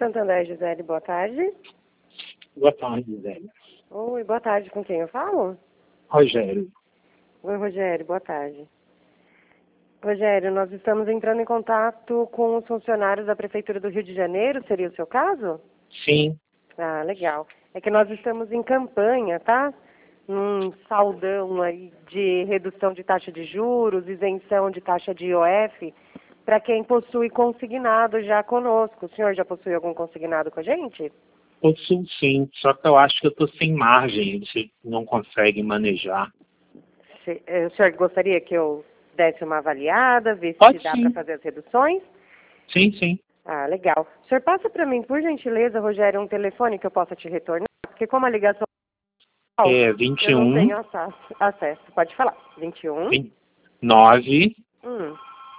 Santander, Gisele, boa tarde. Boa tarde, Gisele. Oi, boa tarde. Com quem eu falo? Rogério. Oi, Rogério, boa tarde. Rogério, nós estamos entrando em contato com os funcionários da Prefeitura do Rio de Janeiro, seria o seu caso? Sim. Ah, legal. É que nós estamos em campanha, tá? Um saldão aí de redução de taxa de juros, isenção de taxa de IOF, para quem possui consignado já conosco. O senhor já possui algum consignado com a gente? Possuo sim, só que eu acho que eu estou sem margem, você não consegue manejar. O senhor gostaria que eu desse uma avaliada, ver se Pode dá para sim. fazer as reduções? Sim, sim. Ah, legal. O senhor passa para mim, por gentileza, Rogério, um telefone que eu possa te retornar? Porque como a ligação É eu não 21 tenho acesso. Pode falar. 21 9 hum,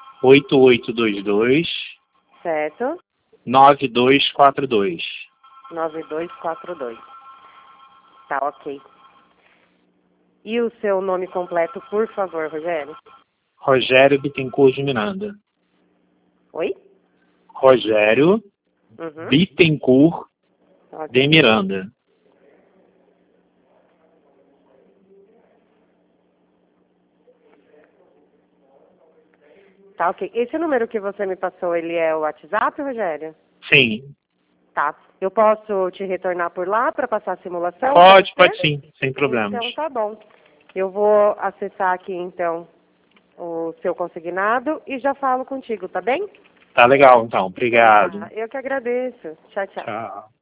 8822 certo, 9242. 9242. Tá, ok. E o seu nome completo, por favor, Rogério? Rogério Bittencourt de Miranda. Oi? Rogério Uhum. Bittencourt de Ok. Miranda. Tá, ok. Esse número que você me passou, ele é o WhatsApp, Rogério? Sim. Tá. Eu posso te retornar por lá para passar a simulação para Pode você? sim, sem problemas. Então tá bom. Eu vou acessar aqui então o seu consignado e já falo contigo, tá bem? Tá legal então, Então obrigado. tá. Eu que agradeço. Tchau, tchau. Tchau.